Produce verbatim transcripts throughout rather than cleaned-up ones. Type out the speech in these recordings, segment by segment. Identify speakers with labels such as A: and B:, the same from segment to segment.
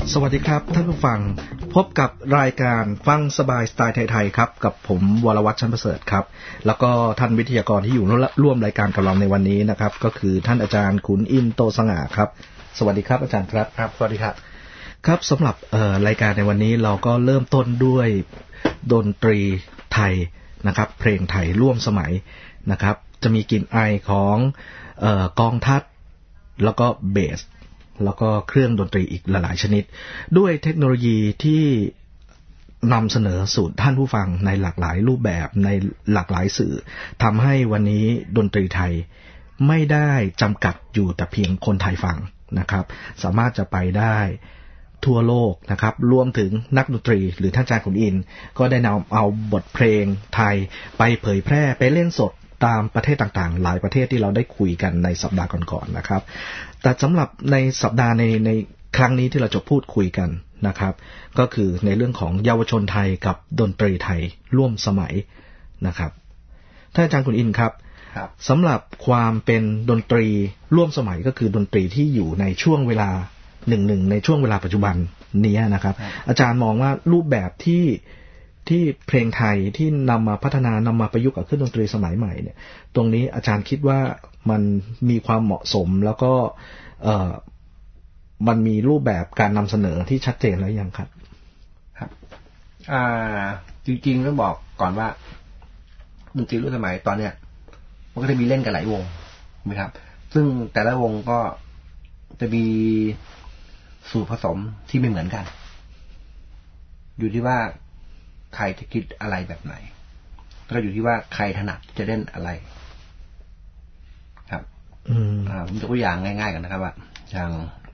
A: สวัสดีครับท่านผู้ฟังพบกับรายการฟังสบายสไตล์ไทยๆครับกับผมวรวัฒน์ชั้นประเสริฐครับแล้วก็ท่านวิทยากรที่อยู่ร่วมรายการกับเราในวันนี้นะครับก็คือท่านอาจารย์ขุนอินทร์โตสง่าครับสวัสดีครับอาจารย์ครับ
B: ครับสวัสดีครับ
A: ครับสำหรับรายการในวันนี้เราก็เริ่มต้นด้วยดนตรีไทยนะครับเพลงไทยร่วมสมัยนะครับจะมีกลิ่นอายของเอ่อกองทัดแล้วก็เบสแล้วก็เครื่องดนตรีอีกหลายๆชนิดด้วยเทคโนโลยีที่นำเสนอสู่ท่านผู้ฟังในหลากหลายรูปแบบในหลากหลายสื่อทำให้วันนี้ดนตรีไทยไม่ได้จำกัดอยู่แต่เพียงคนไทยฟังนะครับสามารถจะไปได้ทั่วโลกนะครับรวมถึงนักดนตรีหรือท่านอาจารย์ขุนอินทร์ก็ได้นำเอาบทเพลงไทยไปเผยแพร่ไปเล่นสดตามประเทศต่างๆหลายประเทศที่เราได้คุยกันในสัปดาห์ก่อนๆนะครับแต่สำหรับในสัปดาห์ในในครั้งนี้ที่เราจะพูดคุยกันนะครับก็คือในเรื่องของเยาวชนไทยกับดนตรีไทยร่วมสมัยนะครับท่านอาจารย์ขุนอินทร์ครับสำหรับความเป็นดนตรีร่วมสมัยก็คือดนตรีที่อยู่ในช่วงเวลาหนึ่งหนึ่งในช่วงเวลาปัจจุบันนี้นะครับอาจารย์มองว่ารูปแบบที่ที่เพลงไทยที่นำมาพัฒนานำมาประยุกต์กับเครื่องดนตรีสมัยใหม่เนี่ยตรงนี้อาจารย์คิดว่ามันมีความเหมาะสมแล้วก็เอ่อมันมีรูปแบบการนำเสนอที่ชัดเจนแล้วยังครับ
B: ครับอ่าจริงๆต้องบอกก่อนว่าดนตรีรุ่นสมัยตอนเนี้ยมันก็จะมีเล่นกันหลายวงนะครับซึ่งแต่ละวงก็จะมีสูตรผสมที่ไม่เหมือนกันอยู่ที่ว่าใครจะคิดอะไรแบบไหนแล้วก็อยู่ที่ว่าใครถนัดจะเล่นอะไรครับอืมอ่าผมยกตัวอย่างง่ายๆกันนะครับว่าอย่าง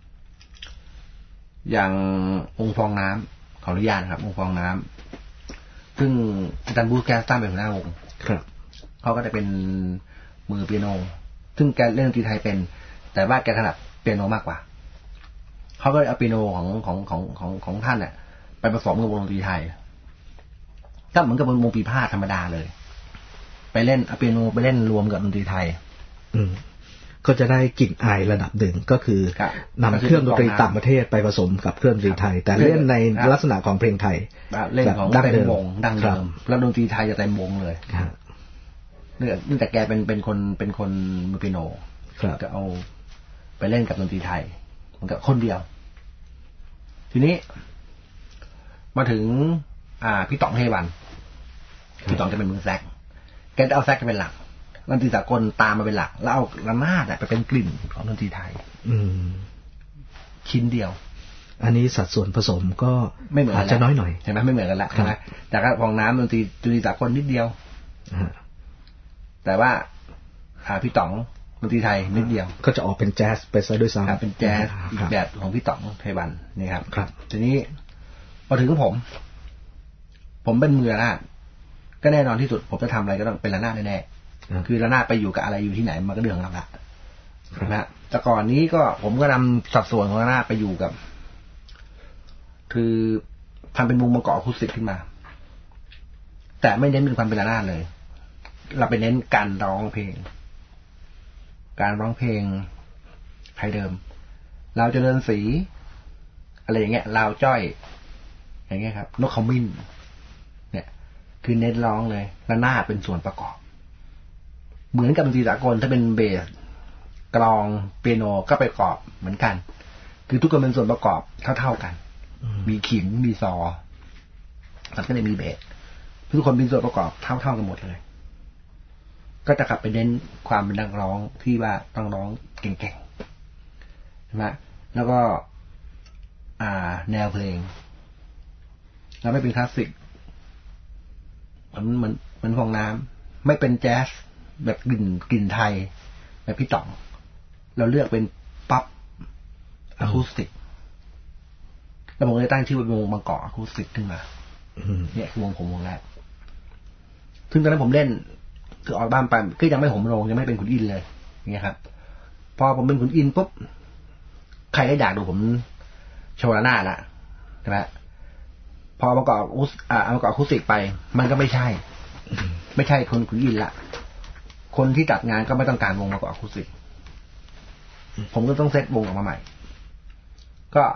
B: อย่างวงฟองน้ำขออนุญาตนะครับวงฟองน้ำซึ่งอาจารย์บูธแกสตันเป็นหัวหน้าวงครับเขาก็จะเป็นมือเปียโนซึ่งแกเล่นดนตรีไทยเป็นแต่ว่าแกถนัดเปียโนมากกว่าเขาก็เอาเปียโนของของของของของท่านเนี่ยไปผสมกับวงดนตรีไทยก็เหมือนกับวงปีพาดธรรมดาเลยไปเล่นเอาเปียโนไปเล่นรวมกับดนตรีไทย
A: อืมก็จะได้กลิ่นอายระดับหนึ่งก็คือนำเครื่องดนตรีต่างประเทศไปผสมกับเครื่องดนตรีไทยแต่เล่นในลักษณะของเพลงไทย
B: เล่นของเต็มวงดังเดิมแล้วดนตรีไทยจะเต็มวงเลยเนื่องจากแกเป็นเป็นคนเป็นคนมือเปียโนก็เอาไปเล่นกับดนตรีไทยมันก็คนเดียวทีนี้มาถึงอ่าพี่ต๋องเทวันพี่ต๋องจะเป็นมือแซกแกจะเอาแซกเป็นหลักดนตรีสากลตามมาเป็นหลักแล้วเอาระนาดไปเป็นกลิ่นของดนตรีไทยอืมชิ้นเดียว
A: อันนี้สัดส่วนผสมก็ไม่เหมือนอาจจะน้อยหน่อย
B: ใช่ไหมไม่เหมือนกันละใช่ไหมแต่ก็ฟองน้ำดนตรีดนตรีสากลนิดเดียวแต่ว่าอ่าพี่ต๋องดนตรีไทยนิดเดียว
A: ก็จะออกเป็นแจ๊สไปซะด้วยซ้
B: ำเป็นแจ๊สอีกแบบของพี่ต๋องเทวันนี่ครับครับทีนี้พอถึงผมผมเป็นมือระนาดก็แน่นอนที่สุดผมจะทำอะไรก็ต้องเป็นระนาดแน่ๆคือระนาดไปอยู่กับอะไรอยู่ที่ไหนมันก็เรื่องของเราละนะแต่ก่อนนี้ก็ผมก็นำสัดส่วนของระนาดไปอยู่กับคือทำเป็นวงมังกรอะคูสติกขึ้นมาแต่ไม่เน้นเป็นความเป็นระนาดเลยเราไปเน้นการร้องเพลงการร้องเพลงไทยเดิมเราเจริญศรีอะไรอย่างเงี้ยลาวจ้อยอย่างเงี้ยครับนกขมิ้นเนี่ยคือเน้นร้องเลยระนาดเป็นส่วนประกอบเหมือนกับดนตรีสากลถ้าเป็นเบสกลองเปียโนก็ไปประกอบเหมือนกันคือทุกคนเป็นส่วนประกอบเท่าๆกันมีขิมมีซอแล้วก็เลยมีเบสทุกคนเป็นส่วนประกอบเท่าๆกันหมดเลยก็จะกลับไปเน้นความเป็นนักร้องที่ว่าต้องร้องเก่งๆใช่ไหมแล้วก็อ่าแนวเพลงเราไม่เป็นคลาสสิกเหมือนเหมือนเหมือนฟองน้ำไม่เป็นแจ๊สแบบกลิ่นกลิ่นไทยแบบพี่ต๋องเราเลือกเป็นป๊อปอะคูสติกแล้วผมเลยตั้งชื่อว่าวงมังกรอะคูสติกขึ้นมาเนี่ยคือวงผมวงแรกซึ่งตอนนั้นผมเล่นคือออกบ้านไปก็ยังไม่ผมลงยังไม่เป็นขุนอินเลยอย่างเงี้ยครับพอผมเป็นขุนอินปุ๊บใครได้อยากดูผมโชว์หน้าละใช่ไหมพอมาเกาะอุสอ่ามาเกาะคุสิกไปมันก็ไม่ใช่ไม่ใช่คนขุนอินละคนที่จัดงานก็ไม่ต้องการวงมาเกาะคุสิกผมก็ต้องเซตวงออกมาใหม่ก็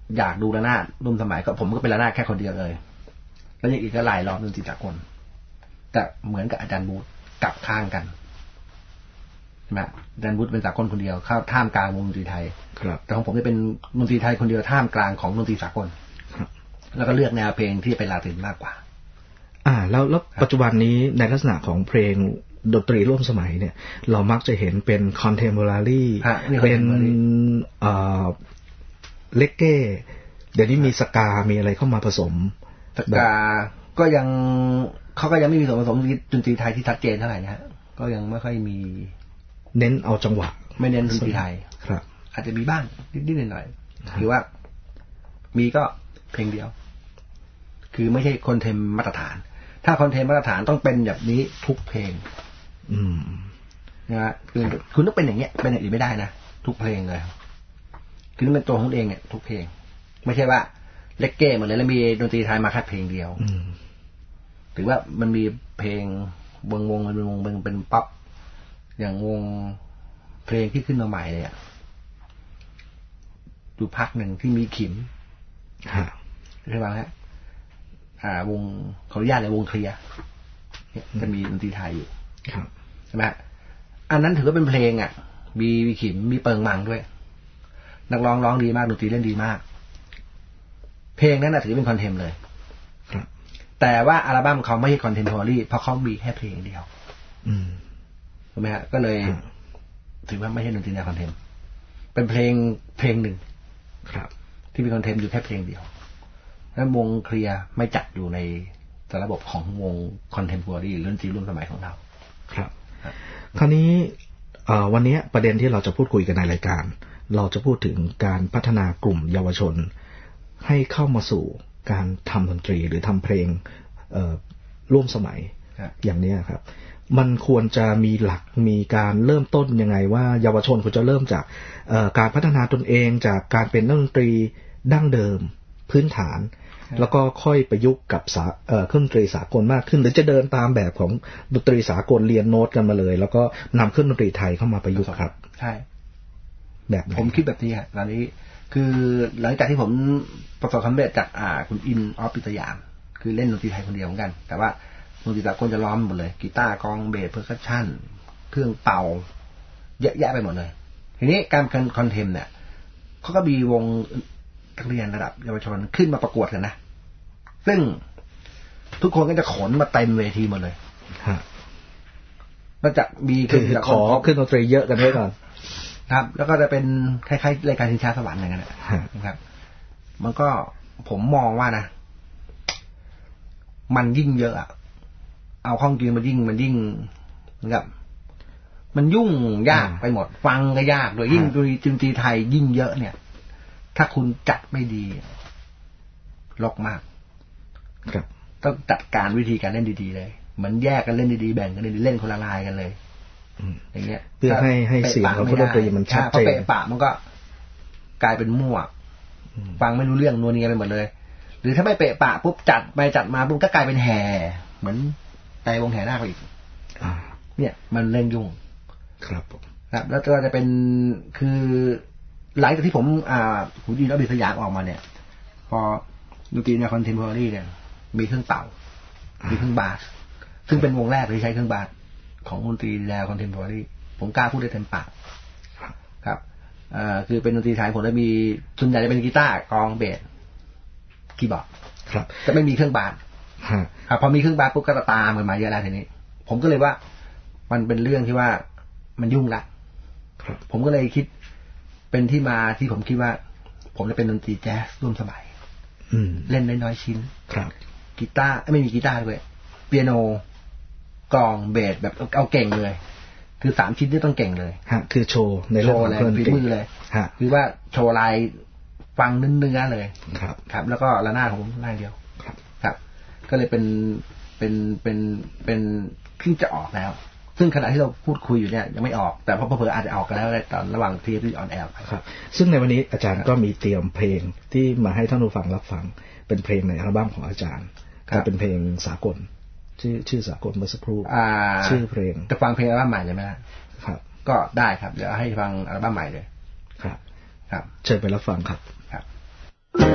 B: อยากดูระนาดร่วมสมัยก็ผมก็เป็นระนาดแค่คนเดียวเลยแล้วอย่างอีกก็หลายรอบดนตรีสากลแต่เหมือนกับอาจารย์บูธกลับข้างกันใช่ไหมอาจารย์บูธเป็นสากลคนเดียวเข้าท่ามกลางวงดนตรีไทยครับแต่ของผมจะเป็นดนตรีไทยคนเดียวท่ามกลางของดนตรีสากลแล้วก็เลือกแนวเพลงที่เป็นลาตินมากกว่า
A: อ่าแล้วแล้วปัจจุบันนี้ในลักษณะของเพลงดนตรีร่วมสมัยเนี่ยเรามักจะเห็นเป็นคอนเทมพอรารีเป็นเอ่อเลกเก้เดี๋ยวนี้มีสกามีอะไรเข้ามาผสม
B: สกาก็ยังเขาก็ยังไม่มีส่วนผสมดนตรีไทยที่ชัดเจนเท่าไหร่นะฮะก็ยังไม่ค่อยมี
A: เน้นเอาจังหวะ
B: ไม่เน้นดนตรีไทย
A: ครับ
B: อาจจะมีบ้างนิดๆหน่อยๆหรือว่ามีก็เพลงเดียวคือไม่ใช่คอนเทมมาตรฐานถ้าคอนเทมมาตรฐานต้องเป็นแบบนี้ทุกเพลง
A: อืม
B: นะฮะคือคุณต้องเป็นอย่างเงี้ยเป็นอย่างอื่นไม่ได้นะทุกเพลงเลยคือต้องเป็นตัวของเองเนี่ยทุกเพลงไม่ใช่ว่าเล็กเก้หมดเลยแล้วมีดนตรีไทยมาแค่เพลงเดียวถือว่ามันมีเพลงวงวงเป็นวงเป็นเป็นป๊อปอย่างวงเพลงที่ขึ้นมาใหม่เลยอ่ะดูพักหนึ่งที่มีขิมใช่ไหมฮะอ่าวงขออนุญาตเลยวงเคลียร์เนี่ยจะมีดนตรีไทยอยู่ใช่ไหมอันนั้นถือว่าเป็นเพลงอ่ะมีมีขิมมีเปิงมังด้วยนักร้องร้องดีมากดนตรีเล่นดีมากเพลงนั้นน่ะถือเป็นคอนเทมเลยแต่ว่าอัลบั้มเขาไม่ใช่คอนเทมพอรารีเพราะเขามีแค่เพลงเดียวถูกไหมฮะก็เลยถือว่าไม่ใช่ดนตรีแนวคอนเทมเป็นเพลงเพลงหนึ่งที่มีคอนเทมอยู่แค่เพลงเดียวนั้นวงเคลียร์ไม่จัดอยู่ในระบบของวงคอนเทมพอรารีหรือดนตรีร่วมสมัยของเรา
A: ครับคราวนี้วันนี้ประเด็นที่เราจะพูดคุยกันในรายการเราจะพูดถึงการพัฒนากลุ่มเยาวชนให้เข้ามาสู่การทำดนตรีหรือทำเพลงร่วมสมัยอย่างนี้ครับมันควรจะมีหลักมีการเริ่มต้นยังไงว่าเยาวชนควรจะเริ่มจากการพัฒนาตนเองจากการเป็นนักดนตรีดั้งเดิมพื้นฐานแล้วก็ค่อยประยุกต์กับเครื่องดนตรีสากลมากขึ้นหรือจะเดินตามแบบของดนตรีสากลเรียนโน้ตกันมาเลยแล้วก็นำเครื่องดนตรีไทยเข้ามาประยุกต์ครับ
B: ใช่แบบผมคิดแบบนี้ฮะตอนนี้คือหลังจากที่ผมประสบความสำเร็จจากอ่าคุณอินออฟปิตยามคือเล่นดนตรีไทยคนเดียวเหมือนกันแต่ว่าดนตรีสากลจะล้อมหมดเลยกีตาร์กลองเบสเพอร์คัชชั่นเครื่องเป่าเยอะแยะไปหมดเลยทีนี้การคอนเทมเนี่ยเขาก็มีวงนักเรียนระดับเยาวชนขึ้นมาประกวดกันนะซึ่งทุกคนก็จะขนมาเต็มเวทีหมดเลยแล้วจะมี
A: คือขอขึ้นดนตรีเยอะกันด้วยก่อน
B: ครับแล้วก็จะเป็นคล้ายๆรายการชิงช้าสวรรค์อะไรกันนะครับมันก็ผมมองว่านะมันยิ่งเยอะอะเอาข้องจริงมันยิ่งมันยิ่งนะครับมันยุ่งยากไปหมดฟังก็ยากโดยยิ่งดนตรีไทยยิ่งเยอะเนี่ยถ้าคุณจัดไม่ดีลกมาก
A: ครับ
B: ต้องจัดการวิธีการเล่นดีๆเลยเหมือนแยกกันเล่นดีๆแบ่งกันเล่นเล่นคนละลายกันเลยอย่างเงี้ย
A: เพื่อให้ให้เสียงของดนตรีมันชัดเจน
B: พอเปะปะมันก็กลายเป็นมั่วฟังไม่รู้เรื่องนัวเนียไปหมดเลยหรือถ้าไม่เปะปะปุ๊บจัดไปจัดมาปุ๊บก็กลายเป็นแห่เหมือนไต่วงแห่นาคอีกเนี่ยมันเล่นยุ่ง
A: ครับผม
B: ครับแล้วก็จะเป็นคือหลังจากที่ผมอ่าหูดีแล้วบิสยามออกมาเนี่ยพอดนตรีแนวคอนเทมพอรารีเนี่ยมีเครื่องเป่ามีเครื่องบาสซึ่งเป็นวงแรกที่ใช้เครื่องบาสของดนตรีแนวคอนเทมพอรารีผมกล้าพูดได้เต็มปากครับอ่าคือเป็นดนตรีไทยผมจะมีส่วนใหญ่จะเป็นกีตาร์กลองเบสคีย์บอร์ด
A: ครับ
B: จะไม่มีเครื่องบาสครับพอมีเครื่องบาสปุ๊บก็ตามกันมาเยอะแล้วทีนี้ผมก็เลยว่ามันเป็นเรื่องที่ว่ามันยุ่งละผมก็เลยคิดเป็นที่มาที่ผมคิดว่าผมจะเป็นดนตรีแจ๊สร่วมสมัยเล่นน้อยๆชิ้น
A: ครับ
B: กีตาร์ไม่มีกีตาร์ด้วยเปียโนกลองเบสแบบเอาเก่งเลยคือสามชิ้นที่ต้องเก่งเลย
A: ฮะคือโชว์ในเรื่องของ
B: ฝีมือเลย
A: ฮะ
B: คือว่าโชว์ลายฟังเนื้อๆเลย
A: ครับ
B: ครับแล้วก็ระนาดของผมหน้าเดียว
A: ครับ
B: ครับก็เลยเป็นเป็นเป็นเป็นที่จะออกแล้วซึ่งขณะที่เราพูดคุยอยู่เนี่ยยังไม่ออกแต่พอเผลออาจจะออกกันแล้วในตอนระหว่างที่ที่ออนแอร์
A: ครับซึ่งในวันนี้อาจารย์ก็มีเตรียมเพลงที่มาให้ท่านผู้ฟังรับฟังเป็นเพลงในอัลบั้มของอาจารย์ก็เป็นเพลงสากลชื่อชื่อสากลเมื่อสักครู่ชื่อเพลง
B: จะฟังเพลงอัลบั้มใหม่เลยไหม
A: ครับ
B: ก็ได้ครับเดี๋ยวให้ฟังอัลบั้มใหม่เลย
A: ครับ
B: ครับ
A: เชิญไปรับฟังครับ
B: ครับ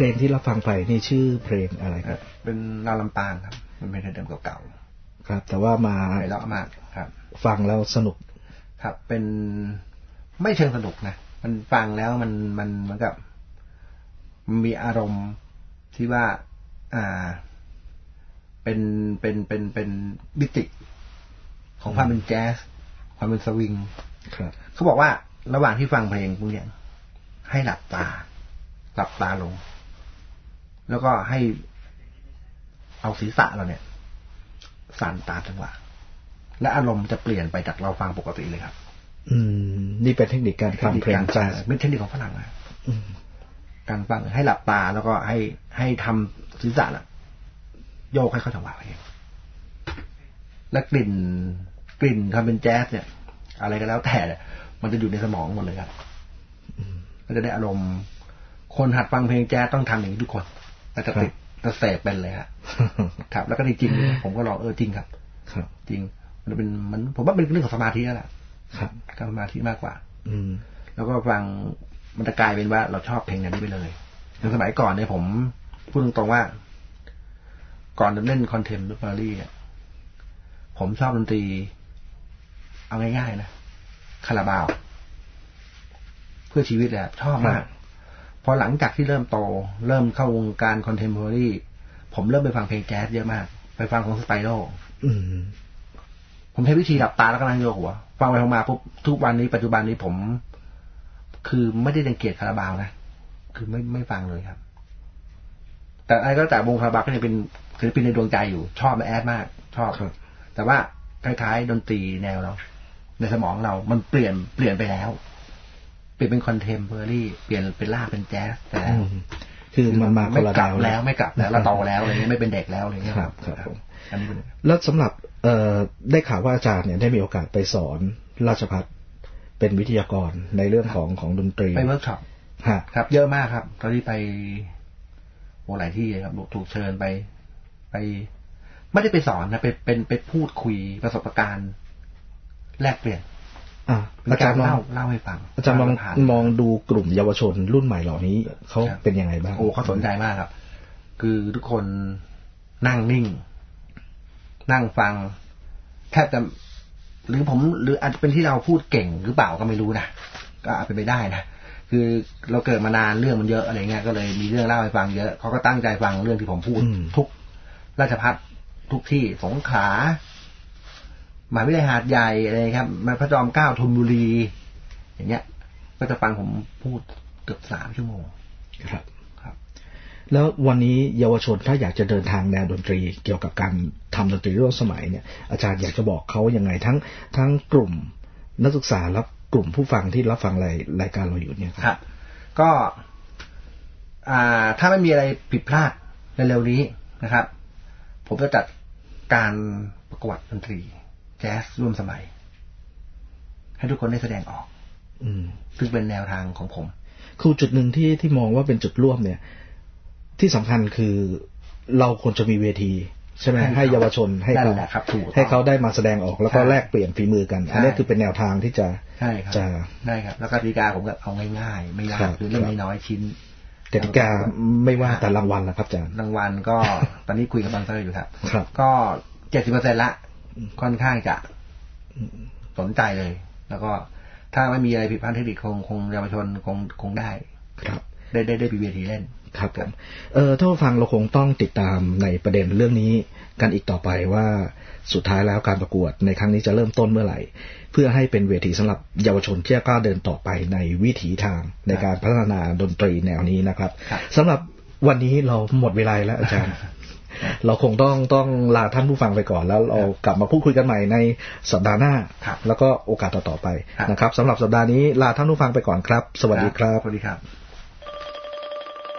A: ลงที่เราฟังไปนี่ชื่อเพลงอะไรครับ
B: เป็นลาลำปางครับมันเป็นเพลงเดิมเก่า
A: ๆครับแต่ว่ามา
B: ไพเราะมากครับ
A: ฟังแล้วสนุก
B: ครับเป็นไม่เชิงสนุกนะมันฟังแล้วมันมันเหมือนกับมันมีอารมณ์ที่ว่าอ่าเป็นเป็นเป็นเป็นมิติของความเป็นแจ๊สความเป็นสวิง
A: ครับ
B: เขาบอกว่าระหว่างที่ฟังเพลงพวกนี้ให้หลับตาหลับตาลงแล้วก็ให้เอาศีรษะเราเนี่ยสั่นตามจังหวะและอารมณ์จะเปลี่ยนไปจากเราฟังปกติเลยครับ
A: อืมนี่เป็นเทคนิคการฟังเพลงแจ๊ส
B: เป็นเทคนิคของฝรั่งนะการฟังให้หลับตาแล้วก็ให้ให้ทำศีรษะน่ะโยกให้เข้าจังหวะเองและกลิ่นกลิ่นทำเป็นแจ๊สเนี่ยอะไรก็แล้วแต่มันจะอยู่ในสมองหมดเลยครับก็จะได้อารมณ์คนหัดฟังเพลงแจ๊สต้องทำอย่างนี้ทุกคนแต่จะติดจะเสพเป็นเลยครับครับแล้วก็จริงๆผมก็ลองเออจริงครับ
A: ครับ
B: จริงมันเป็นมันผมว่าเป็นเรื่องของสมาธิแล้วแหละ
A: ครับ
B: การสมาธิมากกว่า
A: อืม
B: แล้วก็ฟังมันจะกลายเป็นว่าเราชอบเพลงนั้นไปเลยในสมัยก่อนเนี่ยผมพูดตรงๆว่าก่อนจะเล่นคอนเทมพอรี่เนี่ยผมชอบดนตรีเอาง่ายๆนะคาราบาวเพื่อชีวิตเลยชอบมากพอหลังจากที่เริ่มโตเริ่มเข้าวงการคอนเทมพอรี่ผมเริ่มไปฟังเพลงแจ๊สเยอะมากไปฟังของสไปโร่ผมใช้วิธีหลับตาแล้วก็นั่งโยกหัวฟังไปฟังมาปุ๊บทุกวันนี้ปัจจุบันนี้ผมคือไม่ได้รังเกียจคาราบาวนะคือไม่ไม่ฟังเลยครับแต่อะไรก็แต่วงคาราบาวก็ยังเป็นศิลปินในดวงใจอยู่ชอบแอดมากชอบแต่ว่าคล้ายๆดนตรีแนวเราในสมองเรามันเปลี่ยนเปลี่ยนไปแล้วเปลี่ยนเป็นคอนเทมพอรี่เปลี่ยนเป็นลากเป็นแจ๊สแต่แล้ว
A: คือมันมา
B: ไม่กลับแล้วไม่กลับแล้วเราโตแล้วอะไรเงี้ยไม่เป็นเด็กแล้วอะไรเงี้ย
A: ครับครับแล้วสำหรับเอ่อได้ข่าวว่าอาจารย์เนี่ยได้มีโอกาสไปสอนราชภัฏเป็นวิทยากรในเรื่องของของดนตรี
B: ไปเวิร์กช็อปครับเยอะมากครับตอนที่ไปโอ้หลายที่ครับถูกเชิญไปไปไม่ได้ไปสอนนะไปเป็นไปพูดคุยประสบการณ์แลกเปลี่ยน
A: อาจารย์
B: เล่าเล่าให้ฟัง
A: อาจารย์มองมองดูกลุ่มเยาวชนรุ่นใหม่เหล่านี้เขาเป็นยังไงบ้าง
B: โอ้เขาสนใจมากครับคือทุกคนนั่งนิ่งนั่งฟังแทบจะหรือผมหรืออาจจะเป็นที่เราพูดเก่งหรือเปล่าก็ไม่รู้นะก็อาจเป็นไปได้นะคือเราเกิดมานานเรื่องมันเยอะอะไรเงี้ยก็เลยมีเรื่องเล่าให้ฟังเยอะเขาก็ตั้งใจฟังเรื่องที่ผมพูดทุกราชภัฏทุกที่สงขลามหาวิทยาลัยหาดใหญ่อะไรครับมาพระจอมเกล้าธนบุรีอย่างเงี้ยก็จะฟังผมพูดเกือบสามชั่วโมง
A: ครับครับแล้ววันนี้เยาวชนถ้าอยากจะเดินทางแนวดนตรีเกี่ยวกับการทำดนตรีร่วมสมัยเนี่ยอาจารย์อยากจะบอกเขายังไงทั้งทั้งกลุ่มนักศึกษาและกลุ่มผู้ฟังที่รับฟังรายรายการเราอยู่เนี่ย
B: ครับก็อ่าถ้าไม่มีอะไรผิดพลาดในเร็วนี้นะครับผมจะจัดการประกวดดนตรีแจ๊สร่วมสมัยให้ทุกคนได้แสดงออก
A: อืม
B: ซึ่งเป็นแนวทางของผม
A: คือจุดหนึ่งที่ที่มองว่าเป็นจุดร่วมเนี่ยที่สำคัญคือเราควรจะมีเวทีใช่ไหมให้เยาวชนให้เขาให้เขาได้มาแสดงออกแล้วก็แลกเปลี่ยนฝีมือกันอันนี้คือเป็นแนวทางที่จะ
B: จะได้ครับแล้วกติกาผมก็เอาง่ายๆไม่ยากคือเรื่องน้อยๆชิ้น
A: กติกาไม่ว่าแต่รางวัลล่ะครับอาจารย์
B: รางวัลก็ตอนนี้คุยกับบังเซอร์อยู่ครับก็เจ็ดสิบเปอร์เซ็นต์ละค่อนข้างจะสนใจเลยแล้วก็ถ้าไม่มีอะไรผิดพลาดเทคนิคคงคงเยาวชนคงคงได้
A: ครับ
B: ได้ได้ได้ปีเวทีเล่น
A: ครับผมเอ่อถ้าฟังเราคงต้องติดตามในประเด็นเรื่องนี้กันอีกต่อไปว่าสุดท้ายแล้วการประกวดในครั้งนี้จะเริ่มต้นเมื่อไหร่เพื่อให้เป็นเวทีสำหรับเยาวชนที่จะกล้าเดินต่อไปในวิถีทางในการพัฒนาดนตรีแนวนี้นะครับสำหรับวันนี้เราหมดเวลาแล้วอาจารย์เราคงต้องต้องลาท่านผู้ฟังไปก่อนแล้วเรากลับมาพูดคุยกันใหม่ในสัปดาห์หน้าแล้วก็โอกาสต่อๆไปนะครับสำหรับสัปดาห์นี้ลาท่านผู้ฟังไปก่อนครับสวัสดีครับ
B: สวัสดีครับ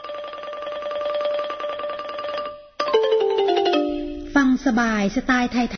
C: ฟังสบายสไตล์ไทย